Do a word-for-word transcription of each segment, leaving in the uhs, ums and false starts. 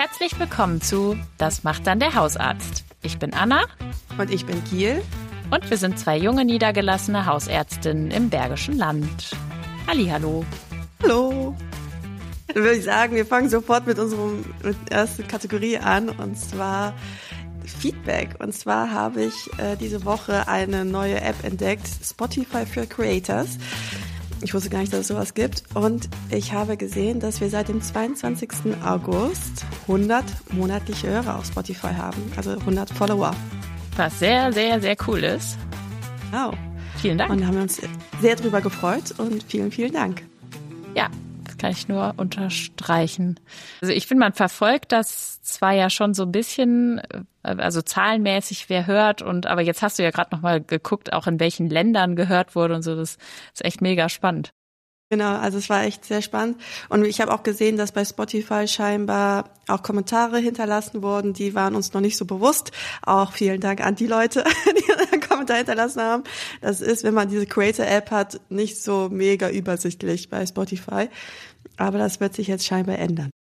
Herzlich willkommen zu Das macht dann der Hausarzt. Ich bin Anna. Und ich bin Kiel. Und wir sind zwei junge, niedergelassene Hausärztinnen im Bergischen Land. Hallihallo. Hallo. Dann würde ich sagen, wir fangen sofort mit unserer ersten Kategorie an, und zwar Feedback. Und zwar habe ich äh, diese Woche eine neue App entdeckt, Spotify für Creators. Ich wusste gar nicht, dass es sowas gibt. Und ich habe gesehen, dass wir seit dem zweiundzwanzigsten August hundert monatliche Hörer auf Spotify haben. Also hundert Follower. Was sehr, sehr, sehr cool ist. Wow. Vielen Dank. Und da haben wir uns sehr drüber gefreut und vielen, vielen Dank. Ja, das kann ich nur unterstreichen. Also ich finde, man verfolgt das zwar ja schon so ein bisschen, also zahlenmäßig, wer hört, und aber jetzt hast du ja gerade nochmal geguckt, auch in welchen Ländern gehört wurde und so. Das ist echt mega spannend. Genau, also es war echt sehr spannend. Und ich habe auch gesehen, dass bei Spotify scheinbar auch Kommentare hinterlassen wurden, die waren uns noch nicht so bewusst. Auch vielen Dank an die Leute, die einen Kommentar hinterlassen haben. Das ist, wenn man diese Creator-App hat, nicht so mega übersichtlich bei Spotify. Aber das wird sich jetzt scheinbar ändern.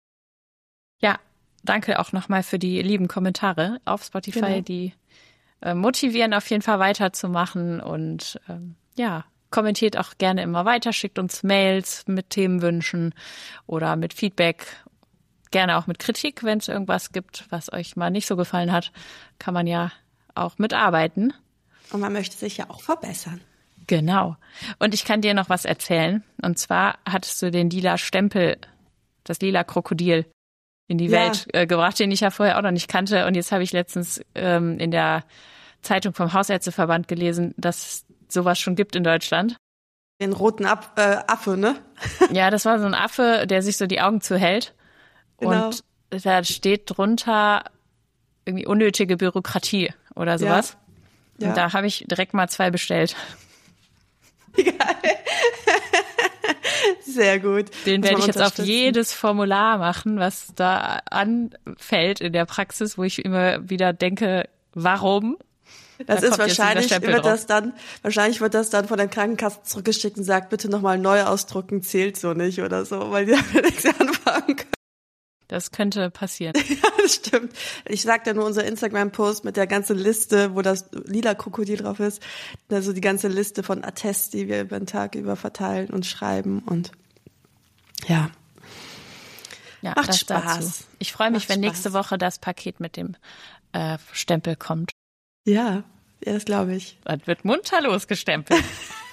Ja, danke auch nochmal für die lieben Kommentare auf Spotify, Genau. Die äh, motivieren auf jeden Fall weiterzumachen und ähm, ja, kommentiert auch gerne immer weiter, schickt uns Mails mit Themenwünschen oder mit Feedback, gerne auch mit Kritik, wenn es irgendwas gibt, was euch mal nicht so gefallen hat, kann man ja auch mitarbeiten. Und man möchte sich ja auch verbessern. Genau. Und ich kann dir noch was erzählen. Und zwar hattest du den lila Stempel, das lila Krokodil in die Ja. Welt äh, gebracht, den ich ja vorher auch noch nicht kannte. Und jetzt habe ich letztens ähm, in der Zeitung vom Hausärzteverband gelesen, dass sowas schon gibt in Deutschland. Den roten Ab- äh, Affe, ne? Ja, das war so ein Affe, der sich so die Augen zuhält. Genau. Und da steht drunter irgendwie unnötige Bürokratie oder sowas. Ja. Und da habe ich direkt mal zwei bestellt. Geil. Sehr gut. Den Muss werde man ich jetzt auf unterstützen. jedes Formular machen, was da anfällt in der Praxis, wo ich immer wieder denke, warum? Das Da ist kommt jetzt dieser wahrscheinlich, Stempel wird drauf. das dann, wahrscheinlich wird das dann von der Krankenkasse zurückgeschickt und sagt, bitte nochmal neu ausdrucken, zählt so nicht oder so, weil die damit nichts anfangen können. Das könnte passieren. Ja, das stimmt. Ich sag da nur unser Instagram-Post mit der ganzen Liste, wo das lila Krokodil drauf ist, also die ganze Liste von Attests, die wir über den Tag über verteilen und schreiben, und ja. Ja, Macht das Spaß. dazu. Ich freue mich, Macht wenn nächste Spaß. Woche das Paket mit dem äh, Stempel kommt. Ja, ja, das glaube ich. Das wird munter losgestempelt.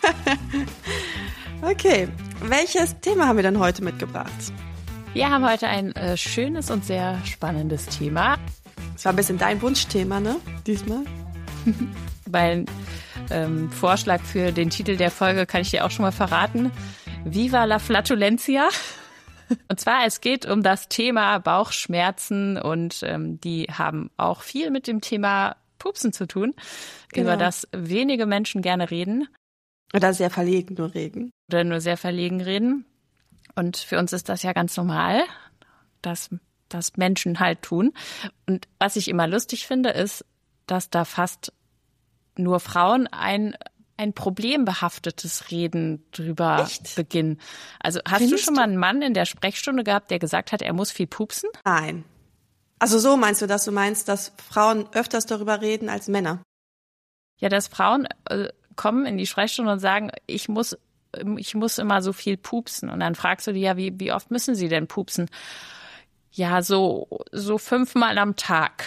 Okay, welches Thema haben wir denn heute mitgebracht? Wir haben heute ein äh, schönes und sehr spannendes Thema. Das war ein bisschen dein Wunschthema, ne? Diesmal. Mein ähm, Vorschlag für den Titel der Folge kann ich dir auch schon mal verraten. Viva la Flatulentia. Und zwar, es geht um das Thema Bauchschmerzen, und ähm, die haben auch viel mit dem Thema Pupsen zu tun, Genau. über das wenige Menschen gerne reden Oder sehr verlegen nur reden. oder nur sehr verlegen reden. Und für uns ist das ja ganz normal, dass das Menschen halt tun. Und was ich immer lustig finde, ist, dass da fast nur Frauen ein ein problembehaftetes Reden drüber Echt? beginnen. Also hast Findest du schon mal einen Mann in der Sprechstunde gehabt, der gesagt hat, er muss viel pupsen? Nein. Also so meinst du, dass du meinst, dass Frauen öfters darüber reden als Männer? Ja, dass Frauen äh, kommen in die Sprechstunde und sagen, ich muss ich muss immer so viel pupsen. Und dann fragst du die, ja, wie, wie oft müssen sie denn pupsen? Ja, so, so fünfmal am Tag.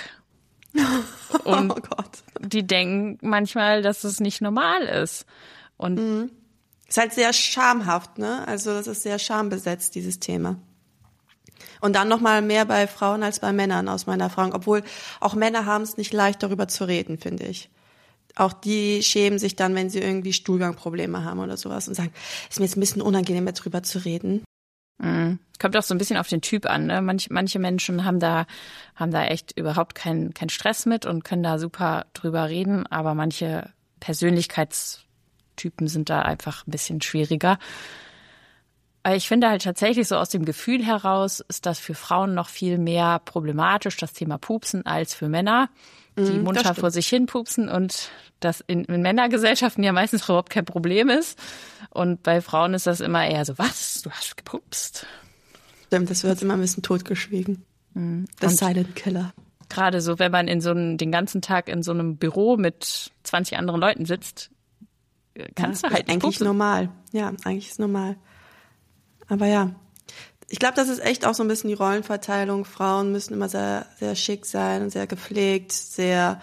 Und oh Gott. die denken manchmal, dass es nicht normal ist. Und Mhm. Ist halt sehr schamhaft, ne? Also das ist sehr schambesetzt, dieses Thema. Und dann nochmal mehr bei Frauen als bei Männern aus meiner Erfahrung. Obwohl auch Männer haben es nicht leicht, darüber zu reden, finde ich. Auch die schämen sich dann, wenn sie irgendwie Stuhlgangprobleme haben oder sowas und sagen, ist mir jetzt ein bisschen unangenehm, jetzt drüber zu reden. Mhm. Kommt auch so ein bisschen auf den Typ an, ne? Manch, manche Menschen haben da, haben da echt überhaupt keinen keinen Stress mit und können da super drüber reden, aber manche Persönlichkeitstypen sind da einfach ein bisschen schwieriger. Aber ich finde halt tatsächlich so aus dem Gefühl heraus ist das für Frauen noch viel mehr problematisch, das Thema Pupsen, als für Männer, die Mhm, munter das stimmt. vor sich hin pupsen und das in, in Männergesellschaften ja meistens überhaupt kein Problem ist. Und bei Frauen ist das immer eher so, was, du hast gepupst? Stimmt, das wird immer ein bisschen totgeschwiegen. Mhm. The Und Silent Killer. Gerade so, wenn man in so einem, den ganzen Tag in so einem Büro mit zwanzig anderen Leuten sitzt, kannst ja, du halt nicht eigentlich pupsen. Normal. Ja, eigentlich ist normal. Aber ja, ich glaube, das ist echt auch so ein bisschen die Rollenverteilung. Frauen müssen immer sehr, sehr schick sein und sehr gepflegt, sehr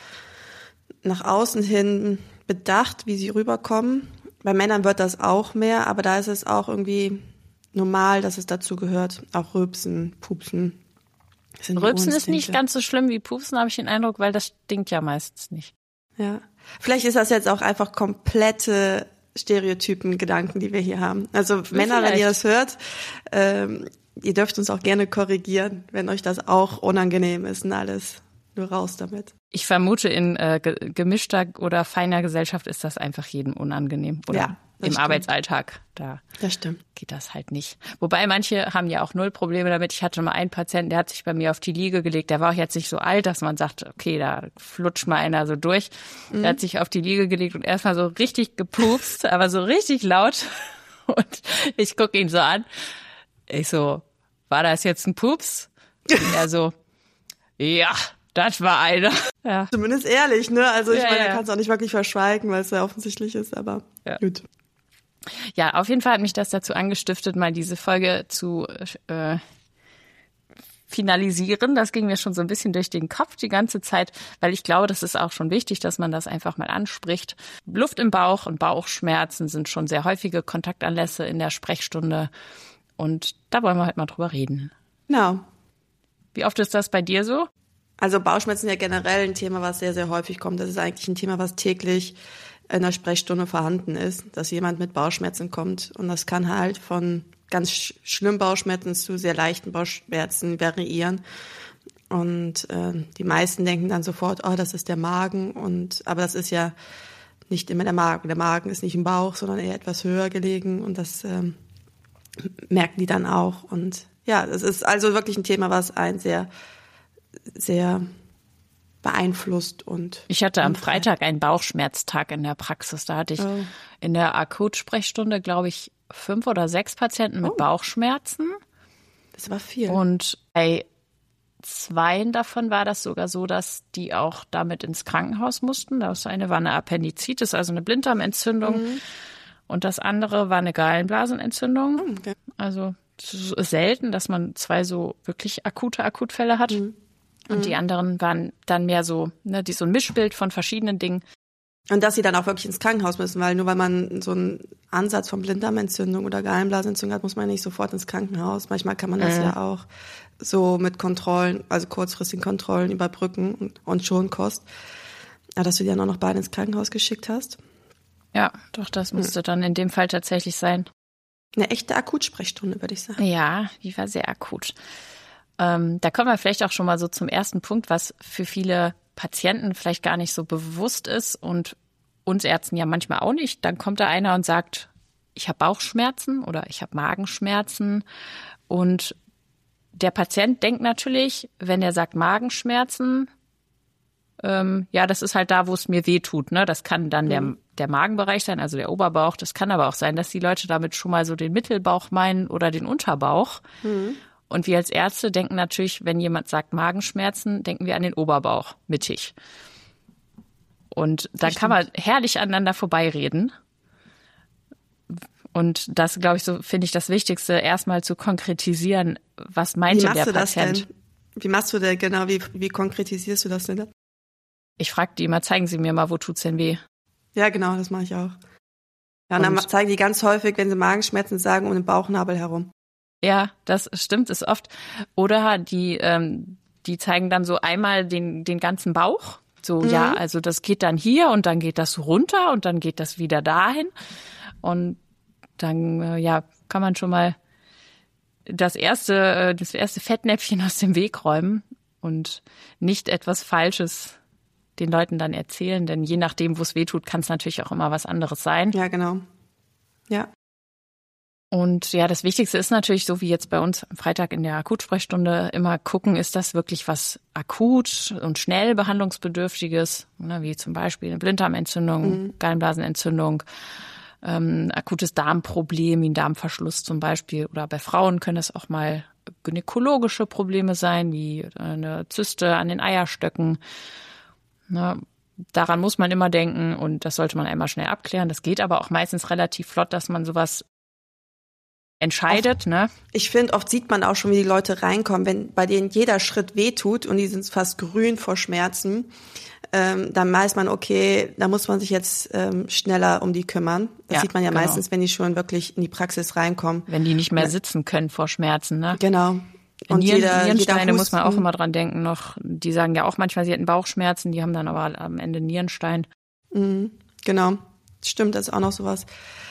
nach außen hin bedacht, wie sie rüberkommen. Bei Männern wird das auch mehr, aber da ist es auch irgendwie normal, dass es dazu gehört. Auch Rülpsen, Pupsen. Rülpsen ist nicht ganz so schlimm wie Pupsen, habe ich den Eindruck, weil das stinkt ja meistens nicht. Ja, vielleicht ist das jetzt auch einfach komplette Stereotypen-Gedanken, die wir hier haben. Also ja, Männer, vielleicht. Wenn ihr das hört, ähm, ihr dürft uns auch gerne korrigieren, wenn euch das auch unangenehm ist und alles. Nur raus damit. Ich vermute, in äh, gemischter oder feiner Gesellschaft ist das einfach jedem unangenehm. Oder ja, im stimmt. Arbeitsalltag. Da das stimmt. geht das halt nicht. Wobei manche haben ja auch null Probleme damit. Ich hatte mal einen Patienten, der hat sich bei mir auf die Liege gelegt. Der war auch jetzt nicht so alt, dass man sagt, okay, da flutscht mal einer so durch. Mhm. Der hat sich auf die Liege gelegt und erstmal so richtig gepupst, aber so richtig laut. Und ich gucke ihn so an. Ich so, war das jetzt ein Pups? Und er so, ja. Das war einer. Ja. Zumindest ehrlich, ne? Also ich ja, meine, ja. er kann es auch nicht wirklich verschweigen, weil es ja offensichtlich ist, aber ja. gut. Ja, auf jeden Fall hat mich das dazu angestiftet, mal diese Folge zu äh, finalisieren. Das ging mir schon so ein bisschen durch den Kopf die ganze Zeit, weil ich glaube, das ist auch schon wichtig, dass man das einfach mal anspricht. Luft im Bauch und Bauchschmerzen sind schon sehr häufige Kontaktanlässe in der Sprechstunde und da wollen wir halt mal drüber reden. Genau. Wie oft ist das bei dir so? Also Bauchschmerzen sind ja generell ein Thema, was sehr, sehr häufig kommt. Das ist eigentlich ein Thema, was täglich in der Sprechstunde vorhanden ist, dass jemand mit Bauchschmerzen kommt. Und das kann halt von ganz sch- schlimmen Bauchschmerzen zu sehr leichten Bauchschmerzen variieren. Und äh, die meisten denken dann sofort, oh, das ist der Magen. Und aber das ist ja nicht immer der Magen. Der Magen ist nicht im Bauch, sondern eher etwas höher gelegen. Und das ähm, merken die dann auch. Und ja, es ist also wirklich ein Thema, was einen sehr sehr beeinflusst und ich hatte am Freitag einen Bauchschmerztag in der Praxis. Da hatte ich oh. in der Akutsprechstunde, glaube ich, fünf oder sechs Patienten mit oh. Bauchschmerzen. Das war viel. Und bei zweien davon war das sogar so, dass die auch damit ins Krankenhaus mussten. Das eine war eine Appendizitis, also eine Blinddarmentzündung. Mhm. Und das andere war eine Gallenblasenentzündung. Okay. Also es ist selten, dass man zwei so wirklich akute Akutfälle hat. Mhm. Und die anderen waren dann mehr so, ne, die so ein Mischbild von verschiedenen Dingen. Und dass sie dann auch wirklich ins Krankenhaus müssen, weil nur weil man so einen Ansatz von Blinddarmentzündung oder Gallenblasenentzündung hat, muss man nicht sofort ins Krankenhaus. Manchmal kann man das mhm. ja auch so mit Kontrollen, also kurzfristigen Kontrollen überbrücken und, und schon Kost. Ja, dass du die dann auch noch beide ins Krankenhaus geschickt hast. Ja, doch, das musste mhm. dann in dem Fall tatsächlich sein. Eine echte Akutsprechstunde, würde ich sagen. Ja, die war sehr akut. Ähm, da kommen wir vielleicht auch schon mal so zum ersten Punkt, was für viele Patienten vielleicht gar nicht so bewusst ist und uns Ärzten ja manchmal auch nicht. Dann kommt da einer und sagt, ich habe Bauchschmerzen oder ich habe Magenschmerzen. Und der Patient denkt natürlich, wenn er sagt Magenschmerzen, ähm, ja, das ist halt da, wo es mir weh tut. Ne? Das kann dann mhm. der, der Magenbereich sein, also der Oberbauch. Das kann aber auch sein, dass die Leute damit schon mal so den Mittelbauch meinen oder den Unterbauch. Mhm. Und wir als Ärzte denken natürlich, wenn jemand sagt Magenschmerzen, denken wir an den Oberbauch, mittig. Und da kann man herrlich aneinander vorbeireden. Und das, glaube ich, so finde ich das Wichtigste, erstmal zu konkretisieren, was meint denn der Patient? Wie machst du denn genau, wie, wie konkretisierst du das denn? Ich frage die immer, zeigen Sie mir mal, wo tut's denn weh? Ja, genau, das mache ich auch. Ja, und dann und zeigen die ganz häufig, wenn sie Magenschmerzen sagen, um den Bauchnabel herum. Ja, das stimmt, ist oft. Oder die, ähm, die zeigen dann so einmal den, den ganzen Bauch. So, mhm. ja, also das geht dann hier und dann geht das runter und dann geht das wieder dahin. Und dann, äh, ja, kann man schon mal das erste, äh, das erste Fettnäpfchen aus dem Weg räumen und nicht etwas Falsches den Leuten dann erzählen. Denn je nachdem, wo es weh tut, kann es natürlich auch immer was anderes sein. Ja, genau. Ja. Und ja, das Wichtigste ist natürlich, so wie jetzt bei uns am Freitag in der Akutsprechstunde, immer gucken, ist das wirklich was akut und schnell behandlungsbedürftiges, ne, wie zum Beispiel eine Blinddarmentzündung, mhm. Gallenblasenentzündung. ähm, akutes Darmproblem, wie ein Darmverschluss zum Beispiel. Oder bei Frauen können es auch mal gynäkologische Probleme sein, wie eine Zyste an den Eierstöcken. Na, daran muss man immer denken und das sollte man einmal schnell abklären. Das geht aber auch meistens relativ flott, dass man sowas entscheidet. Oft, ne? Ich finde, oft sieht man auch schon, wie die Leute reinkommen, wenn bei denen jeder Schritt wehtut und die sind fast grün vor Schmerzen. Ähm, dann weiß man, okay, da muss man sich jetzt ähm, schneller um die kümmern. Das ja, sieht man ja genau. meistens, wenn die schon wirklich in die Praxis reinkommen. Wenn die nicht mehr sitzen können vor Schmerzen, ne? Genau. Und Nieren, jeder, Nierensteine jeder muss man auch immer dran denken noch. Die sagen ja auch manchmal, sie hätten Bauchschmerzen, die haben dann aber am Ende Nierenstein. Mhm, genau, stimmt, das ist auch noch sowas.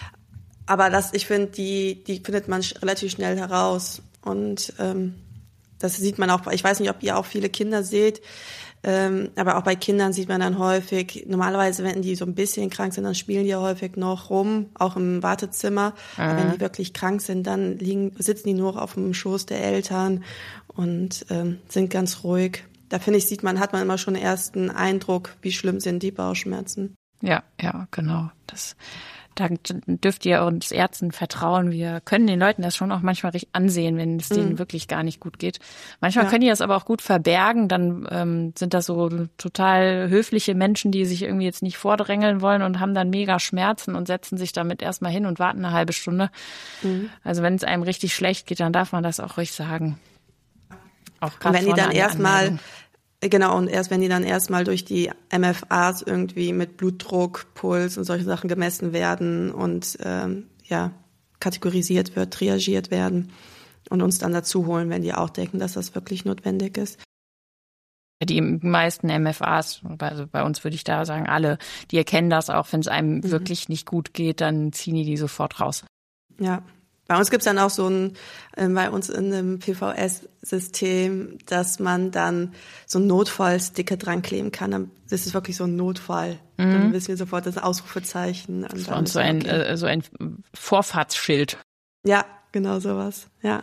Aber das, ich finde, die, die findet man relativ schnell heraus. Und ähm, das sieht man auch, ich weiß nicht, ob ihr auch viele Kinder seht, ähm, aber auch bei Kindern sieht man dann häufig, normalerweise, wenn die so ein bisschen krank sind, dann spielen die ja häufig noch rum, auch im Wartezimmer. Mhm. Aber wenn die wirklich krank sind, dann liegen, sitzen die nur auf dem Schoß der Eltern und ähm, sind ganz ruhig. Da finde ich, sieht man, hat man immer schon einen ersten Eindruck, wie schlimm sind die Bauchschmerzen. Ja, ja, genau. Das Da dürft ihr uns Ärzten vertrauen. Wir können den Leuten das schon auch manchmal richtig ansehen, wenn es denen mhm. wirklich gar nicht gut geht. Manchmal ja. können die das aber auch gut verbergen. Dann ähm, sind das so total höfliche Menschen, die sich irgendwie jetzt nicht vordrängeln wollen und haben dann mega Schmerzen und setzen sich damit erstmal hin und warten eine halbe Stunde. Mhm. Also wenn es einem richtig schlecht geht, dann darf man das auch ruhig sagen. Auch und wenn die dann erstmal Genau, und erst wenn die dann erstmal durch die M F As irgendwie mit Blutdruck, Puls und solche Sachen gemessen werden und ähm, ja kategorisiert wird, triagiert werden und uns dann dazu holen, wenn die auch denken, dass das wirklich notwendig ist. Die meisten M F As, also bei uns würde ich da sagen, alle, die erkennen das auch, wenn es einem mhm. wirklich nicht gut geht, dann ziehen die die sofort raus. Ja. Bei uns gibt's dann auch so ein, äh, bei uns in einem P V S-System, dass man dann so einen Notfallsticker dran kleben kann. Das ist wirklich so ein Notfall. Mhm. Dann wissen wir sofort das Ausrufezeichen. Und das ist bei uns so ein, okay. äh, so ein Vorfahrtsschild. Ja, genau sowas, ja.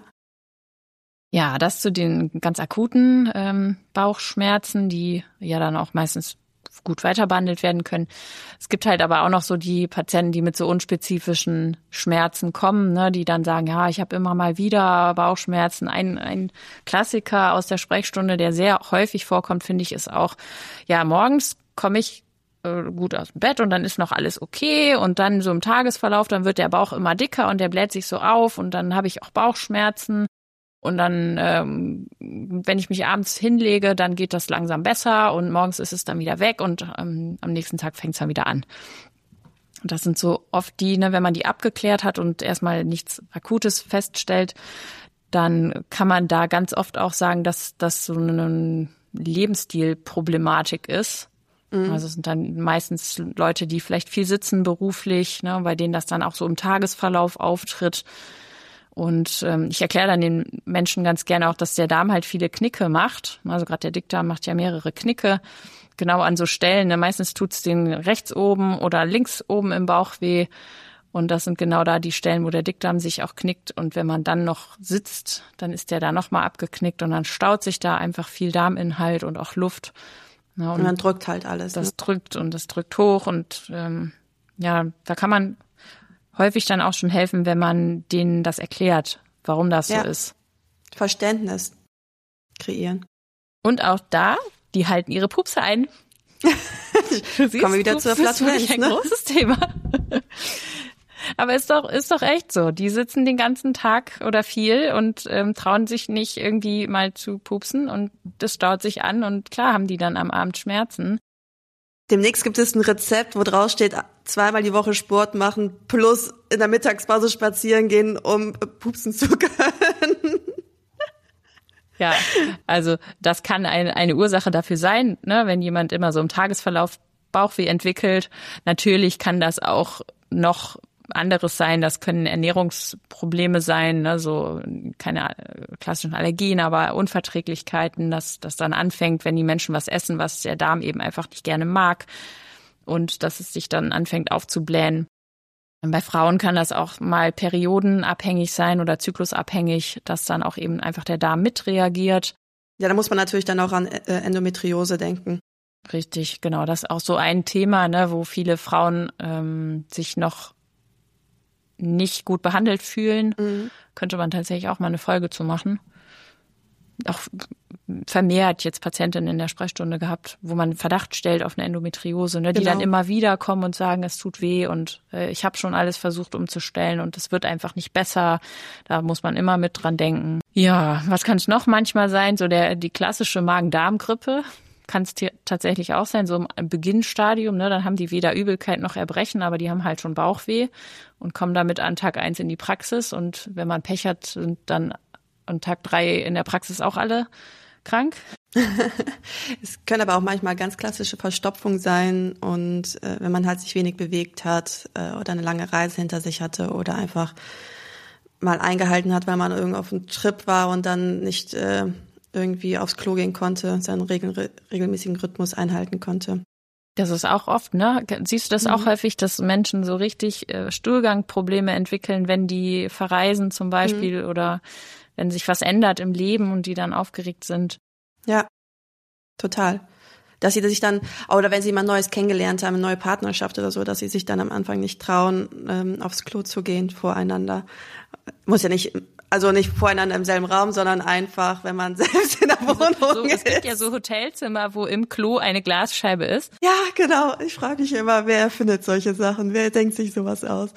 Ja, das zu den ganz akuten ähm, Bauchschmerzen, die ja dann auch meistens gut weiter behandelt werden können. Es gibt halt aber auch noch so die Patienten, die mit so unspezifischen Schmerzen kommen, ne, die dann sagen, ja, ich habe immer mal wieder Bauchschmerzen. Ein, ein Klassiker aus der Sprechstunde, der sehr häufig vorkommt, finde ich, ist auch, ja, morgens komme ich äh, gut aus dem Bett und dann ist noch alles okay und dann so im Tagesverlauf, dann wird der Bauch immer dicker und der bläht sich so auf und dann habe ich auch Bauchschmerzen. Und dann, ähm, wenn ich mich abends hinlege, dann geht das langsam besser und morgens ist es dann wieder weg und ähm, am nächsten Tag fängt es dann wieder an. Und das sind so oft die, ne, wenn man die abgeklärt hat und erstmal nichts Akutes feststellt, dann kann man da ganz oft auch sagen, dass das so eine Lebensstilproblematik ist. Mhm. Also es sind dann meistens Leute, die vielleicht viel sitzen beruflich, ne, bei denen das dann auch so im Tagesverlauf auftritt. Und ähm, ich erkläre dann den Menschen ganz gerne auch, dass der Darm halt viele Knicke macht. Also gerade der Dickdarm macht ja mehrere Knicke, genau an so Stellen. Ne? Meistens tut's den rechts oben oder links oben im Bauch weh. Und das sind genau da die Stellen, wo der Dickdarm sich auch knickt. Und wenn man dann noch sitzt, dann ist der da nochmal abgeknickt und dann staut sich da einfach viel Darminhalt und auch Luft. Ja, und, und dann drückt halt alles. Das ne? drückt und das drückt hoch. Und ähm, ja, da kann man häufig dann auch schon helfen, wenn man denen das erklärt, warum das ja. so ist. Verständnis kreieren. Und auch da, die halten ihre Pupse ein. Kommen wir wieder zur Flatulenz, ist ein ne? großes Thema. Aber ist doch, ist doch echt so. Die sitzen den ganzen Tag oder viel und ähm, trauen sich nicht irgendwie mal zu pupsen und das staut sich an und klar haben die dann am Abend Schmerzen. Demnächst gibt es ein Rezept, wo drauf steht, zweimal die Woche Sport machen plus in der Mittagspause spazieren gehen, um pupsen zu können. Ja, also das kann eine, eine Ursache dafür sein, ne, wenn jemand immer so im Tagesverlauf Bauchweh entwickelt. Natürlich kann das auch noch anderes sein, das können Ernährungsprobleme sein, ne, so keine klassischen Allergien, aber Unverträglichkeiten, dass das dann anfängt, wenn die Menschen was essen, was der Darm eben einfach nicht gerne mag und dass es sich dann anfängt aufzublähen. Und bei Frauen kann das auch mal periodenabhängig sein oder zyklusabhängig, dass dann auch eben einfach der Darm mitreagiert. Ja, da muss man natürlich dann auch an Endometriose denken. Richtig, genau, das ist auch so ein Thema, ne, wo viele Frauen ähm, sich noch nicht gut behandelt fühlen, Mhm. könnte man tatsächlich auch mal eine Folge zu machen. Auch vermehrt jetzt Patientinnen in der Sprechstunde gehabt, wo man Verdacht stellt auf eine Endometriose, ne, die Genau. dann immer wieder kommen und sagen, es tut weh und äh, ich habe schon alles versucht umzustellen und es wird einfach nicht besser. Da muss man immer mit dran denken. Ja, was kann es noch manchmal sein? So der die klassische Magen-Darm-Grippe kann es t- tatsächlich auch sein, so im Beginnstadium. Ne, dann haben die weder Übelkeit noch Erbrechen, aber die haben halt schon Bauchweh und kommen damit an Tag eins in die Praxis. Und wenn man Pech hat, sind dann an Tag drei in der Praxis auch alle krank. Es können aber auch manchmal ganz klassische Verstopfungen sein und äh, wenn man halt sich wenig bewegt hat äh, oder eine lange Reise hinter sich hatte oder einfach mal eingehalten hat, weil man irgendwie auf einem Trip war und dann nicht äh, irgendwie aufs Klo gehen konnte, seinen regel- regelmäßigen Rhythmus einhalten konnte. Das ist auch oft, ne? Siehst du das Mhm. auch häufig, dass Menschen so richtig äh, Stuhlgangprobleme entwickeln, wenn die verreisen zum Beispiel Mhm. oder wenn sich was ändert im Leben und die dann aufgeregt sind? Ja, total. Dass sie sich dann, oder wenn sie jemand Neues kennengelernt haben, eine neue Partnerschaft oder so, dass sie sich dann am Anfang nicht trauen, ähm, aufs Klo zu gehen voreinander. Muss ja nicht, also nicht voreinander im selben Raum, sondern einfach, wenn man selbst in der Wohnung So, es ist. gibt ja so Hotelzimmer, wo im Klo eine Glasscheibe ist. Ja, genau. Ich frage mich immer, wer findet solche Sachen? Wer denkt sich sowas aus?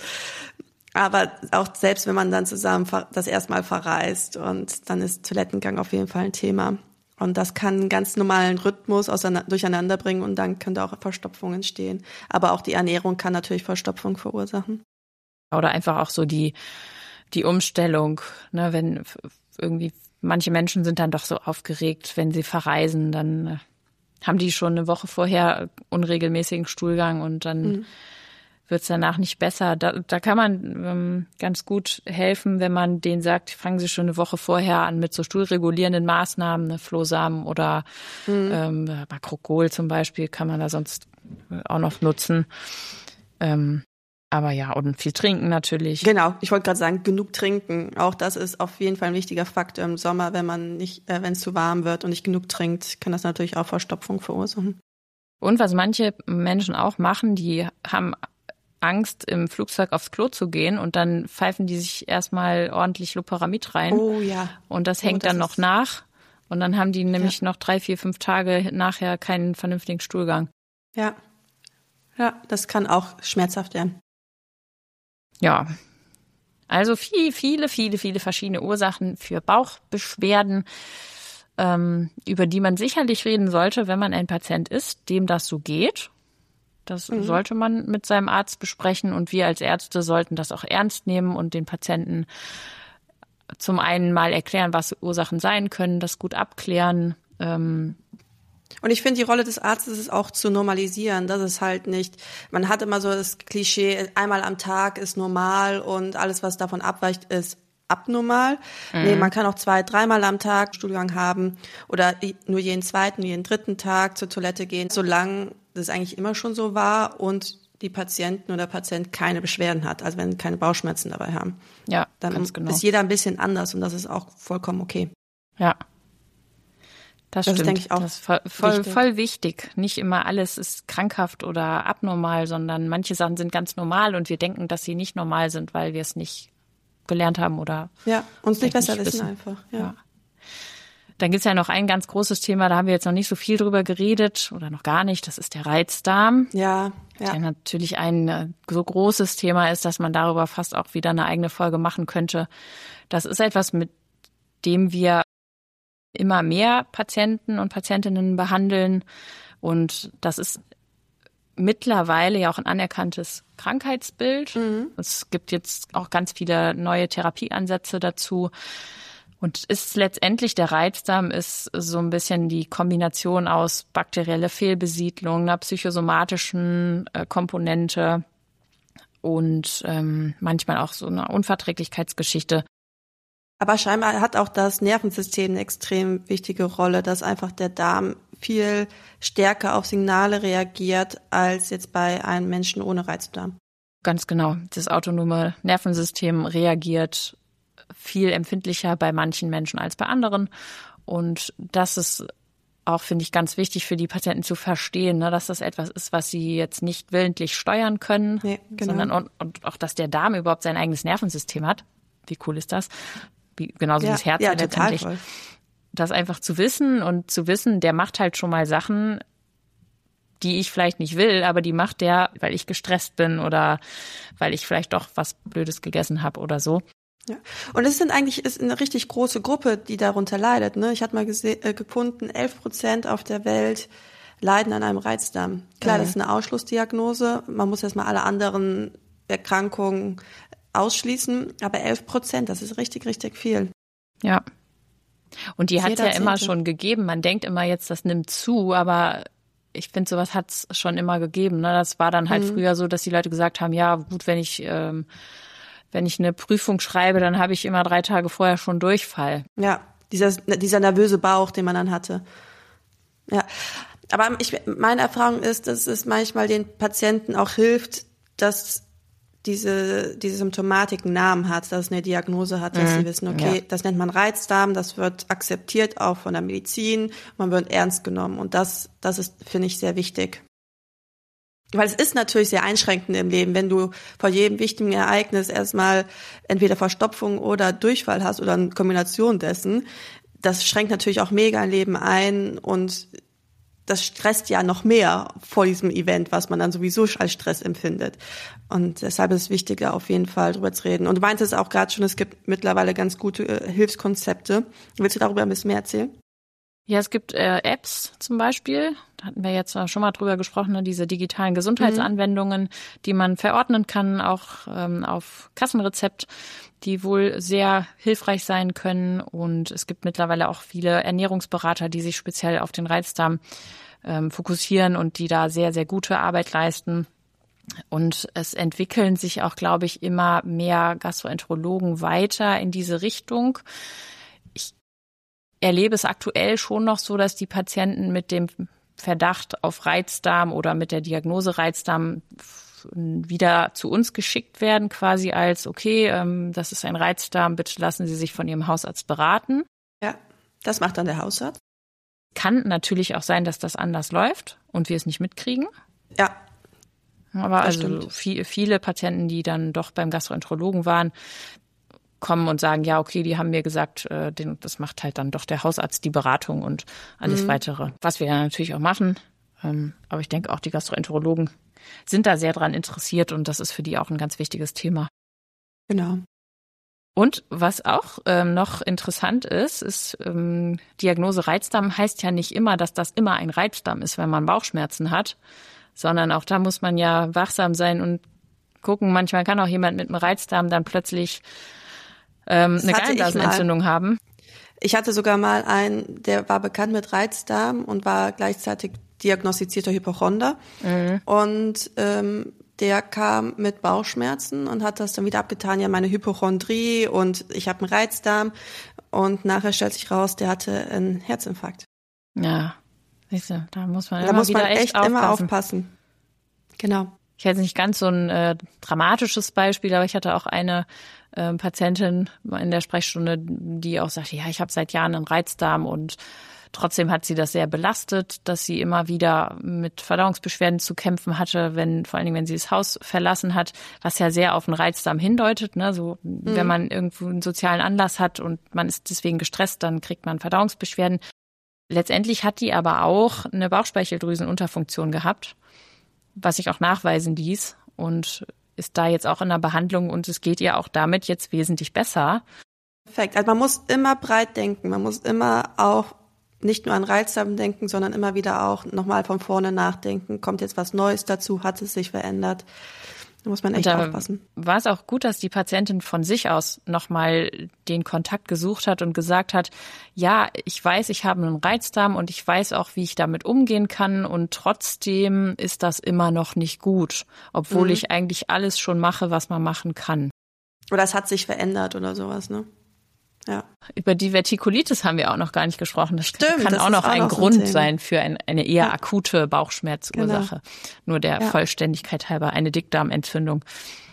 Aber auch selbst wenn man dann zusammen ver- das erste Mal verreist und dann ist Toilettengang auf jeden Fall ein Thema. Und das kann einen ganz normalen Rhythmus auseinander, durcheinander bringen und dann könnte auch Verstopfung entstehen. Aber auch die Ernährung kann natürlich Verstopfung verursachen. Oder einfach auch so die, die Umstellung, ne, wenn f- irgendwie manche Menschen sind dann doch so aufgeregt, wenn sie verreisen, dann äh, haben die schon eine Woche vorher unregelmäßigen Stuhlgang und dann Mhm. wird es danach nicht besser. Da, da kann man ähm, ganz gut helfen, wenn man denen sagt, fangen Sie schon eine Woche vorher an mit so stuhlregulierenden Maßnahmen, ne, Flohsamen oder Mhm. ähm, Bakrokol zum Beispiel kann man da sonst auch noch nutzen. Ähm, aber ja, und viel trinken natürlich. Genau, ich wollte gerade sagen, genug trinken. Auch das ist auf jeden Fall ein wichtiger Faktor im Sommer, wenn man nicht, äh, wenn es zu warm wird und nicht genug trinkt, kann das natürlich auch Verstopfung verursachen. Und was manche Menschen auch machen, die haben Angst, im Flugzeug aufs Klo zu gehen und dann pfeifen die sich erstmal ordentlich Loperamid rein. Oh ja. Und das Oh, hängt das dann noch ist- nach. Und dann haben die nämlich noch drei, vier, fünf Tage nachher keinen vernünftigen Stuhlgang. Ja. Ja, das kann auch schmerzhaft werden. Ja. Also viel, viele, viele, viele verschiedene Ursachen für Bauchbeschwerden, ähm, über die man sicherlich reden sollte, wenn man ein Patient ist, dem das so geht. Das Mhm. sollte man mit seinem Arzt besprechen und wir als Ärzte sollten das auch ernst nehmen und den Patienten zum einen mal erklären, was Ursachen sein können, das gut abklären. Ähm, Und ich finde, die Rolle des Arztes ist auch zu normalisieren. Das ist halt nicht, man hat immer so das Klischee, einmal am Tag ist normal und alles, was davon abweicht, ist abnormal. Mhm. Nee, man kann auch zwei, dreimal am Tag Stuhlgang haben oder nur jeden zweiten, jeden dritten Tag zur Toilette gehen, solange das eigentlich immer schon so war und die Patientin oder Patient keine Beschwerden hat, also wenn keine Bauchschmerzen dabei haben. ja, Dann ganz genau. ist jeder ein bisschen anders und das ist auch vollkommen okay. Ja. Das, Das ist, stimmt. denke ich, auch das ist voll, voll, wichtig. voll wichtig. Nicht immer alles ist krankhaft oder abnormal, sondern manche Sachen sind ganz normal und wir denken, dass sie nicht normal sind, weil wir es nicht gelernt haben oder Ja, uns nicht vielleicht besser nicht wissen wissen. einfach. Ja. Ja. Dann gibt's ja noch ein ganz großes Thema, da haben wir jetzt noch nicht so viel drüber geredet oder noch gar nicht, das ist der Reizdarm. Ja, ja. Der natürlich ein äh, so großes Thema ist, dass man darüber fast auch wieder eine eigene Folge machen könnte. Das ist etwas, mit dem wir immer mehr Patienten und Patientinnen behandeln. Und das ist mittlerweile ja auch ein anerkanntes Krankheitsbild. Mhm. Es gibt jetzt auch ganz viele neue Therapieansätze dazu. Und ist letztendlich der Reizdarm ist so ein bisschen die Kombination aus bakterieller Fehlbesiedlung, einer psychosomatischen äh, Komponente und ähm, manchmal auch so einer Unverträglichkeitsgeschichte. Aber scheinbar hat auch das Nervensystem eine extrem wichtige Rolle, dass einfach der Darm viel stärker auf Signale reagiert als jetzt bei einem Menschen ohne Reizdarm. Ganz genau. Das autonome Nervensystem reagiert viel empfindlicher bei manchen Menschen als bei anderen. Und das ist auch, finde ich, ganz wichtig für die Patienten zu verstehen, ne, dass das etwas ist, was sie jetzt nicht willentlich steuern können, nee, genau. sondern und, und auch, dass der Darm überhaupt sein eigenes Nervensystem hat. Wie cool ist das? Wie, genauso ja, wie das Herz ja, ja letztendlich. Total. Das einfach zu wissen und zu wissen, der macht halt schon mal Sachen, die ich vielleicht nicht will, aber die macht der, weil ich gestresst bin oder weil ich vielleicht doch was Blödes gegessen habe oder so. Ja. Und es sind eigentlich ist eine richtig große Gruppe, die darunter leidet. Ne? Ich hatte mal gese- äh, gefunden, elf Prozent auf der Welt leiden an einem Reizdarm. Klar, mhm. das ist eine Ausschlussdiagnose. Man muss erstmal alle anderen Erkrankungen ausschließen, aber elf Prozent, das ist richtig, richtig viel. Ja. Und die hat es ja immer schon gegeben. Man denkt immer jetzt, das nimmt zu, aber ich finde, sowas hat es schon immer gegeben. Ne? Das war dann halt mhm. früher so, dass die Leute gesagt haben, ja gut, wenn ich ähm, wenn ich eine Prüfung schreibe, dann habe ich immer drei Tage vorher schon Durchfall. Ja, dieser dieser nervöse Bauch, den man dann hatte. Ja, aber ich, meine Erfahrung ist, dass es manchmal den Patienten auch hilft, dass diese diese Symptomatik einen Namen hat, dass es eine Diagnose hat, dass mhm. sie wissen, okay, ja. das nennt man Reizdarm, das wird akzeptiert auch von der Medizin, man wird ernst genommen und das das ist, finde ich, sehr wichtig. Weil es ist natürlich sehr einschränkend im Leben, wenn du vor jedem wichtigen Ereignis erstmal entweder Verstopfung oder Durchfall hast oder eine Kombination dessen. Das schränkt natürlich auch mega ein Leben ein und das stresst ja noch mehr vor diesem Event, was man dann sowieso als Stress empfindet. Und deshalb ist es wichtig, da auf jeden Fall drüber zu reden. Und du meintest auch gerade schon, es gibt mittlerweile ganz gute äh, Hilfskonzepte. Willst du darüber ein bisschen mehr erzählen? Ja, es gibt äh, Apps zum Beispiel, da hatten wir jetzt schon mal drüber gesprochen, ne, diese digitalen Gesundheitsanwendungen, mhm. die man verordnen kann, auch ähm, auf Kassenrezept, die wohl sehr hilfreich sein können. Und es gibt mittlerweile auch viele Ernährungsberater, die sich speziell auf den Reizdarm ähm, fokussieren und die da sehr, sehr gute Arbeit leisten. Und es entwickeln sich auch, glaube ich, immer mehr Gastroenterologen weiter in diese Richtung. Ich erlebe es aktuell schon noch so, dass die Patienten mit dem Verdacht auf Reizdarm oder mit der Diagnose Reizdarm wieder zu uns geschickt werden, quasi als, okay, ähm, das ist ein Reizdarm, bitte lassen Sie sich von Ihrem Hausarzt beraten. Ja, das macht dann der Hausarzt. Kann natürlich auch sein, dass das anders läuft und wir es nicht mitkriegen. Ja. Aber also viel, viele Patienten, die dann doch beim Gastroenterologen waren, kommen und sagen, ja, okay, die haben mir gesagt, äh, den, das macht halt dann doch der Hausarzt die Beratung und alles mhm. Weitere. Was wir ja natürlich auch machen. Ähm, aber ich denke auch, die Gastroenterologen sind da sehr dran interessiert und das ist für die auch ein ganz wichtiges Thema. Genau. Und was auch ähm, noch interessant ist, ist, ähm, Diagnose Reizdarm heißt ja nicht immer, dass das immer ein Reizdarm ist, wenn man Bauchschmerzen hat, sondern auch da muss man ja wachsam sein und gucken. Manchmal kann auch jemand mit einem Reizdarm dann plötzlich ähm, eine Gallenblasenentzündung haben. Ich hatte sogar mal einen, der war bekannt mit Reizdarm und war gleichzeitig diagnostizierter Hypochonder. Mhm. Und ähm, der kam mit Bauchschmerzen und hat das dann wieder abgetan, ja, meine Hypochondrie und ich habe einen Reizdarm. Und nachher stellt sich raus, der hatte einen Herzinfarkt. Ja, siehst du, da muss man da immer muss man wieder echt, echt aufpassen. immer aufpassen. Genau. Ich hätte nicht ganz so ein äh, dramatisches Beispiel, aber ich hatte auch eine äh, Patientin in der Sprechstunde, die auch sagte, ja, ich habe seit Jahren einen Reizdarm und trotzdem hat sie das sehr belastet, dass sie immer wieder mit Verdauungsbeschwerden zu kämpfen hatte, wenn vor allen Dingen, wenn sie das Haus verlassen hat, was ja sehr auf den Reizdarm hindeutet. Ne? So, mhm. wenn man irgendwo einen sozialen Anlass hat und man ist deswegen gestresst, dann kriegt man Verdauungsbeschwerden. Letztendlich hat die aber auch eine Bauchspeicheldrüsenunterfunktion gehabt, was sich auch nachweisen ließ und ist da jetzt auch in der Behandlung und es geht ihr auch damit jetzt wesentlich besser. Perfekt. Also man muss immer breit denken. Man muss immer auch nicht nur an Reizdarm denken, sondern immer wieder auch nochmal von vorne nachdenken. Kommt jetzt was Neues dazu? Hat es sich verändert? Da muss man echt aufpassen. War es auch gut, dass die Patientin von sich aus nochmal den Kontakt gesucht hat und gesagt hat, ja, ich weiß, ich habe einen Reizdarm und ich weiß auch, wie ich damit umgehen kann und trotzdem ist das immer noch nicht gut, obwohl mhm. ich eigentlich alles schon mache, was man machen kann. Oder es hat sich verändert oder sowas, ne? Ja. Über Divertikulitis haben wir auch noch gar nicht gesprochen. Das Stimmt, kann das auch noch auch ein noch so Grund ein sein für ein, eine eher ja. akute Bauchschmerzursache. Genau. Nur der ja. Vollständigkeit halber eine Dickdarmentzündung.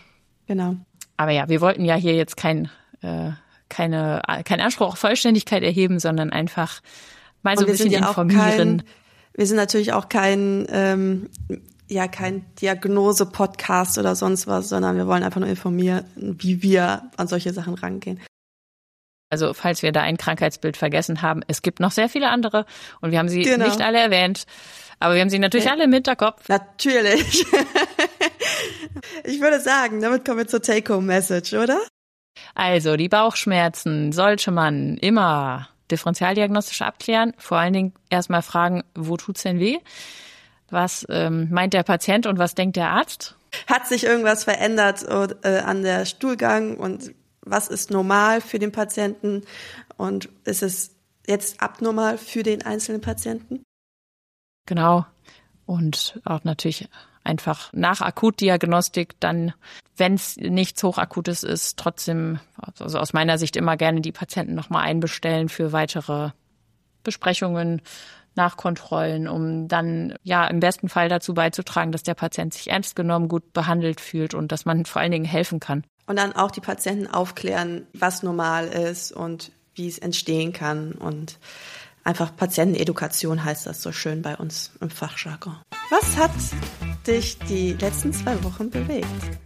Genau. Aber ja, wir wollten ja hier jetzt kein, äh, keine, keinen Anspruch auf Vollständigkeit erheben, sondern einfach mal so ein bisschen informieren. Kein, wir sind natürlich auch kein, ähm, ja, kein Diagnose-Podcast oder sonst was, sondern wir wollen einfach nur informieren, wie wir an solche Sachen rangehen. Also falls wir da ein Krankheitsbild vergessen haben, es gibt noch sehr viele andere und wir haben sie genau. nicht alle erwähnt, aber wir haben sie natürlich ja. alle im Hinterkopf. Natürlich. Ich würde sagen, damit kommen wir zur Take-Home-Message, oder? Also die Bauchschmerzen sollte man immer differentialdiagnostisch abklären. Vor allen Dingen erstmal fragen, wo tut's denn weh? Was ähm, meint der Patient und was denkt der Arzt? Hat sich irgendwas verändert äh, an der Stuhlgang und was ist normal für den Patienten und ist es jetzt abnormal für den einzelnen Patienten? Genau. Und auch natürlich einfach nach Akutdiagnostik dann, wenn es nichts Hochakutes ist, trotzdem, also aus meiner Sicht immer gerne die Patienten nochmal einbestellen für weitere Besprechungen, Nachkontrollen, um dann ja im besten Fall dazu beizutragen, dass der Patient sich ernst genommen, gut behandelt fühlt und dass man vor allen Dingen helfen kann. Und dann auch die Patienten aufklären, was normal ist und wie es entstehen kann. Und einfach Patientenedukation heißt das so schön bei uns im Fachjargon. Was hat dich die letzten zwei Wochen bewegt?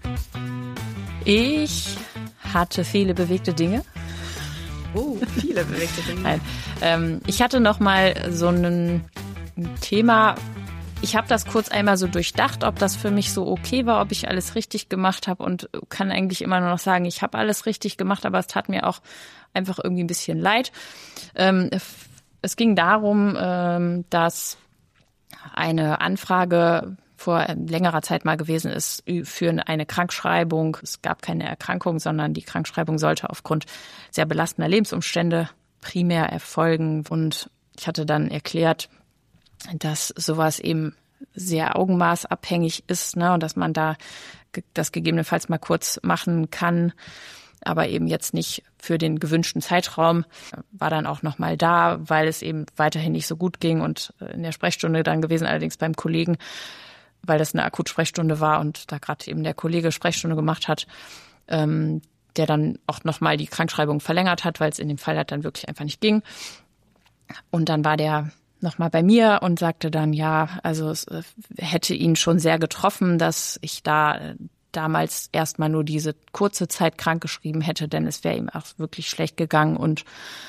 Ich hatte viele bewegte Dinge. Oh, viele bewegte Dinge. Nein, ähm, ich hatte noch mal so ein Thema. Ich habe das kurz einmal so durchdacht, ob das für mich so okay war, ob ich alles richtig gemacht habe und kann eigentlich immer nur noch sagen, ich habe alles richtig gemacht, aber es tat mir auch einfach irgendwie ein bisschen leid. Ähm, es ging darum, ähm, dass eine Anfrage vor längerer Zeit mal gewesen ist für eine Krankschreibung. Es gab keine Erkrankung, sondern die Krankschreibung sollte aufgrund sehr belastender Lebensumstände primär erfolgen. Und ich hatte dann erklärt, dass sowas eben sehr augenmaßabhängig ist, ne, und dass man da das gegebenenfalls mal kurz machen kann, aber eben jetzt nicht für den gewünschten Zeitraum. War dann auch noch mal da, weil es eben weiterhin nicht so gut ging und in der Sprechstunde dann gewesen, allerdings beim Kollegen, weil das eine Akutsprechstunde war und da gerade eben der Kollege Sprechstunde gemacht hat, ähm, der dann auch noch mal die Krankschreibung verlängert hat, weil es in dem Fall halt dann wirklich einfach nicht ging. Und dann war der nochmal bei mir und sagte dann, ja, also es hätte ihn schon sehr getroffen, dass ich da damals erstmal nur diese kurze Zeit krankgeschrieben hätte, denn es wäre ihm auch wirklich schlecht gegangen und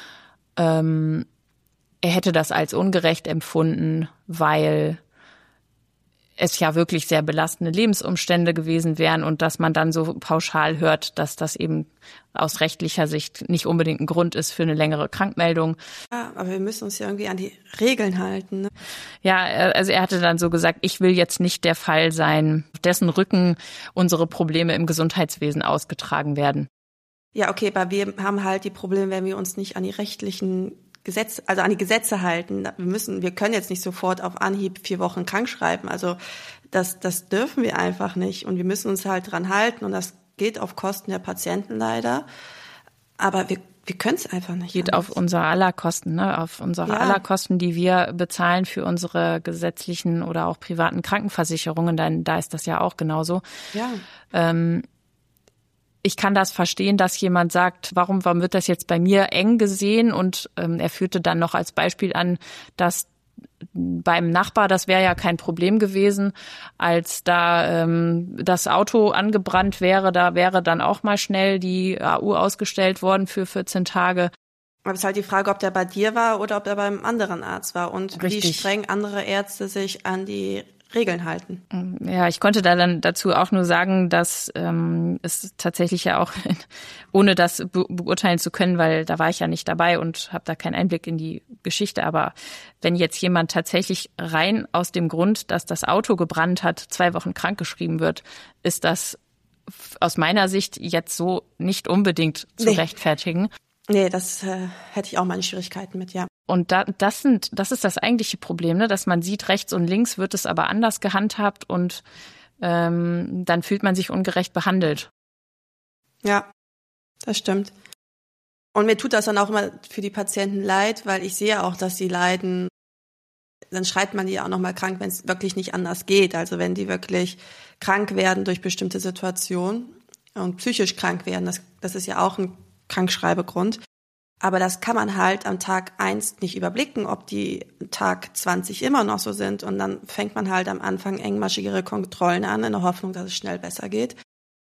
ähm, er hätte das als ungerecht empfunden, weil es ja wirklich sehr belastende Lebensumstände gewesen wären und dass man dann so pauschal hört, dass das eben aus rechtlicher Sicht nicht unbedingt ein Grund ist für eine längere Krankmeldung. Ja, aber wir müssen uns ja irgendwie an die Regeln halten. Ne? Ja, also er hatte dann so gesagt, ich will jetzt nicht der Fall sein, auf dessen Rücken unsere Probleme im Gesundheitswesen ausgetragen werden. Ja, okay, aber wir haben halt die Probleme, wenn wir uns nicht an die rechtlichen Gesetze, also an die Gesetze halten. Wir müssen, wir können jetzt nicht sofort auf Anhieb vier Wochen krank schreiben. Also das, das dürfen wir einfach nicht. Und wir müssen uns halt dran halten. Und das geht auf Kosten der Patienten leider. Aber wir, wir können es einfach nicht. Geht anders. Auf unsere aller Kosten, ne? Auf unsere ja. aller Kosten, die wir bezahlen für unsere gesetzlichen oder auch privaten Krankenversicherungen. Dann, da ist das ja auch genauso. Ja. Ähm, Ich kann das verstehen, dass jemand sagt, warum, warum wird das jetzt bei mir eng gesehen? Und ähm, er führte dann noch als Beispiel an, dass beim Nachbar, das wäre ja kein Problem gewesen, als da ähm, das Auto angebrannt wäre, da wäre dann auch mal schnell die A U ausgestellt worden für vierzehn Tage. Aber es ist halt die Frage, ob der bei dir war oder ob der beim anderen Arzt war und Richtig. Wie streng andere Ärzte sich an die Regeln halten. Ja, ich konnte da dann dazu auch nur sagen, dass ähm, es tatsächlich ja auch, ohne das be- beurteilen zu können, weil da war ich ja nicht dabei und habe da keinen Einblick in die Geschichte, aber wenn jetzt jemand tatsächlich rein aus dem Grund, dass das Auto gebrannt hat, zwei Wochen krankgeschrieben wird, ist das aus meiner Sicht jetzt so nicht unbedingt zu nee. rechtfertigen. Nee, das äh, hätte ich auch meine Schwierigkeiten mit, ja. Und da, das sind, das ist das eigentliche Problem, ne? Dass man sieht, rechts und links wird es aber anders gehandhabt und ähm, dann fühlt man sich ungerecht behandelt. Ja, das stimmt. Und mir tut das dann auch immer für die Patienten leid, weil ich sehe auch, dass sie leiden. Dann schreibt man die auch nochmal krank, wenn es wirklich nicht anders geht. Also wenn die wirklich krank werden durch bestimmte Situationen und psychisch krank werden, das, das ist ja auch ein Krankschreibegrund. Aber das kann man halt am Tag eins nicht überblicken, ob die Tag zwanzig immer noch so sind. Und dann fängt man halt am Anfang engmaschigere Kontrollen an, in der Hoffnung, dass es schnell besser geht.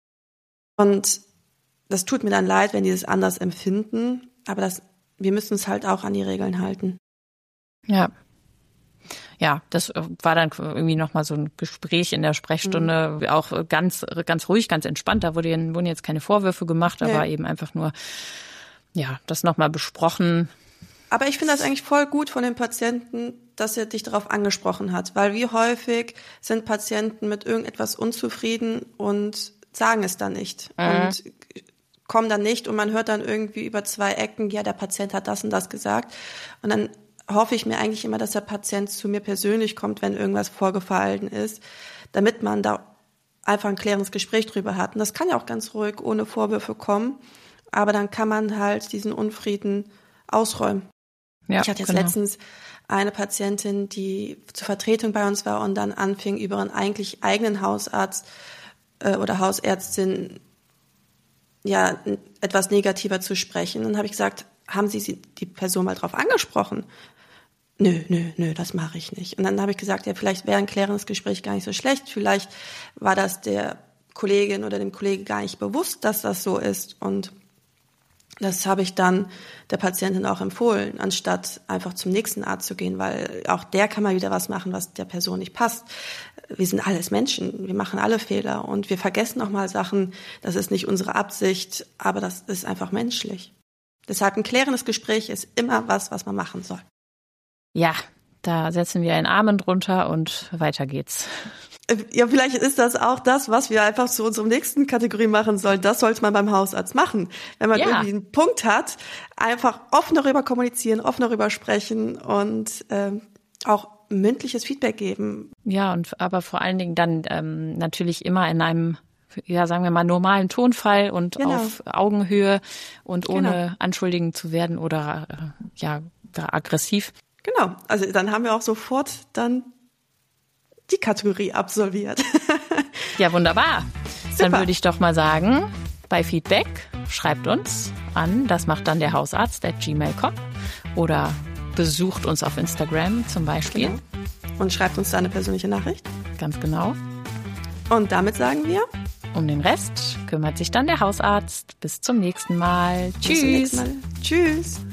Und das tut mir dann leid, wenn die das anders empfinden. Aber das, wir müssen uns halt auch an die Regeln halten. Ja. Ja, das war dann irgendwie nochmal so ein Gespräch in der Sprechstunde, mhm. auch ganz, ganz ruhig, ganz entspannt. Da wurden, wurden jetzt keine Vorwürfe gemacht, aber nee. eben einfach nur, ja, das nochmal besprochen. Aber ich finde das eigentlich voll gut von dem Patienten, dass er dich darauf angesprochen hat, weil wie häufig sind Patienten mit irgendetwas unzufrieden und sagen es dann nicht mhm. und kommen dann nicht und man hört dann irgendwie über zwei Ecken, ja, der Patient hat das und das gesagt und dann hoffe ich mir eigentlich immer, dass der Patient zu mir persönlich kommt, wenn irgendwas vorgefallen ist, damit man da einfach ein klärendes Gespräch drüber hat. Und das kann ja auch ganz ruhig ohne Vorwürfe kommen, aber dann kann man halt diesen Unfrieden ausräumen. Ja, ich hatte jetzt genau. letztens eine Patientin, die zur Vertretung bei uns war und dann anfing, über einen eigentlich eigenen Hausarzt äh, oder Hausärztin ja etwas negativer zu sprechen. Dann habe ich gesagt, haben Sie die Person mal drauf angesprochen? Nö, nö, nö, das mache ich nicht. Und dann habe ich gesagt, ja, vielleicht wäre ein klärendes Gespräch gar nicht so schlecht. Vielleicht war das der Kollegin oder dem Kollegen gar nicht bewusst, dass das so ist. Und das habe ich dann der Patientin auch empfohlen, anstatt einfach zum nächsten Arzt zu gehen, weil auch der kann mal wieder was machen, was der Person nicht passt. Wir sind alles Menschen, wir machen alle Fehler und wir vergessen auch mal Sachen. Das ist nicht unsere Absicht, aber das ist einfach menschlich. Deshalb ein klärendes Gespräch ist immer was, was man machen soll. Ja, da setzen wir einen Amen drunter und weiter geht's. Ja, vielleicht ist das auch das, was wir einfach zu unserer nächsten Kategorie machen sollen. Das sollte man beim Hausarzt machen. Wenn man ja. irgendwie einen Punkt hat, einfach offen darüber kommunizieren, offen darüber sprechen und ähm, auch mündliches Feedback geben. Ja, und aber vor allen Dingen dann ähm, natürlich immer in einem, ja, sagen wir mal, normalen Tonfall und genau. auf Augenhöhe und ohne genau. anschuldigend zu werden oder äh, ja, aggressiv. Genau, also dann haben wir auch sofort dann die Kategorie absolviert. Ja, wunderbar. Super. Dann würde ich doch mal sagen, bei Feedback schreibt uns an, das macht dann der Hausarzt at gmail punkt com oder besucht uns auf Instagram zum Beispiel. Genau. Und schreibt uns da eine persönliche Nachricht. Ganz genau. Und damit sagen wir, um den Rest kümmert sich dann der Hausarzt. Bis zum nächsten Mal. Tschüss. Bis zum nächsten Mal. Tschüss.